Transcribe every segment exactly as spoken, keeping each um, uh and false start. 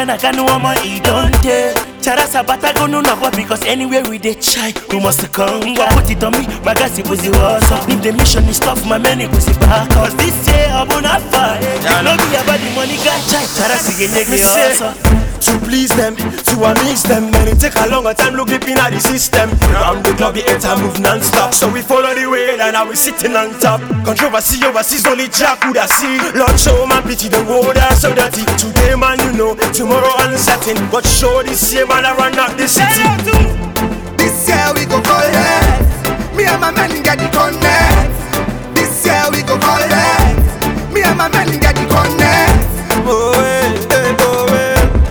I got no more, he don't take. Charasa bata go no na because anywhere we dey try, we must come. Put it on me, my guys it was the was up. If the mission is tough, my man it was the back. Cause this year I'm on a fire. No be about the money, guy. Charasa get nigga also. To please them, to amaze them. Then it take a longer time, look deep in the system. Round the club, the enter move non-stop. So we follow the way, and now we sitting on top. Controversy overseas, only Jack would have see. Lord show man pity, the water so dirty. Today man you know, tomorrow uncertain. But show this year man I run out the city. This year we go call it. Me and my men get the connect. This year we go call it. Me and my men get the connect. Oh hey, hey, oh hey.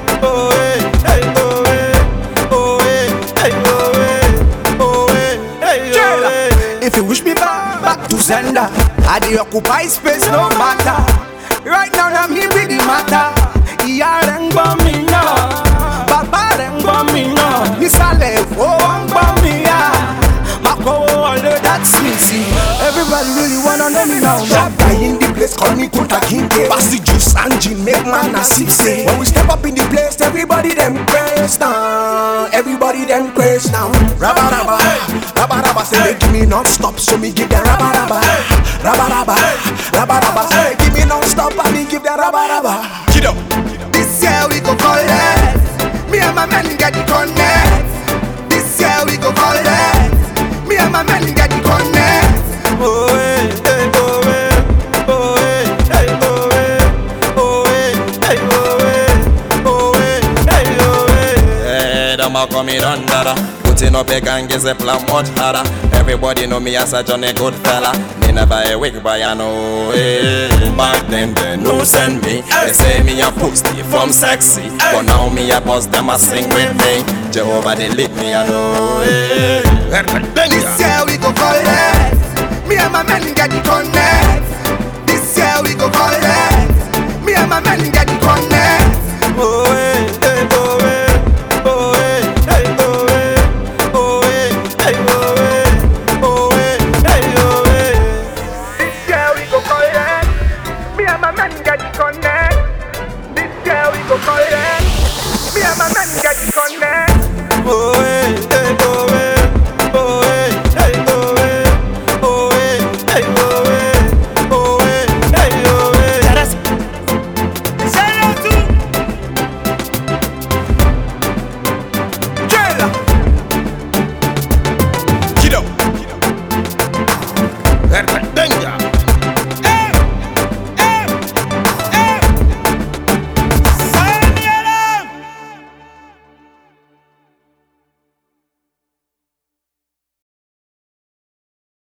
If you wish me back, back to sender, I dey occupy space no matter. Right now I'm here with the matter. Iya rengbo mi no, baba rengbo mi no. Nisale oh rengbo mi ya, mako all that's me see. Everybody really wanna know me now. Shop in the place, call me Kunta Kinte. Pass the juice and gin, make man a sip say. When we step up in the place, everybody them praise down. Everybody them praise down. Rabba rabba, rabba rabba say give me non-stop, so me give them rabba rabba. Rabba rabba, rabba rabba say give me non-stop, and me give them rabba rabba. Get up. This year we go call it. Me and my men get the connect. This year we go call it. Me and my men get the connect. Oh hey, hey, oh hey, oh hey, hey, oh hey, oh hey, hey, oh hey, oh hey, hey, oh hey. Hey, the Malcolm Dundada. Putting up a gang is a plan much harder. Everybody know me as a Johnny good fella. Me never a wig but I know hey. Back then they no send me. They say me a posty from sexy. But now me a boss them a sing with me. Jehovah they lick me I know hey. This year we go call it. Me and my men get the connect.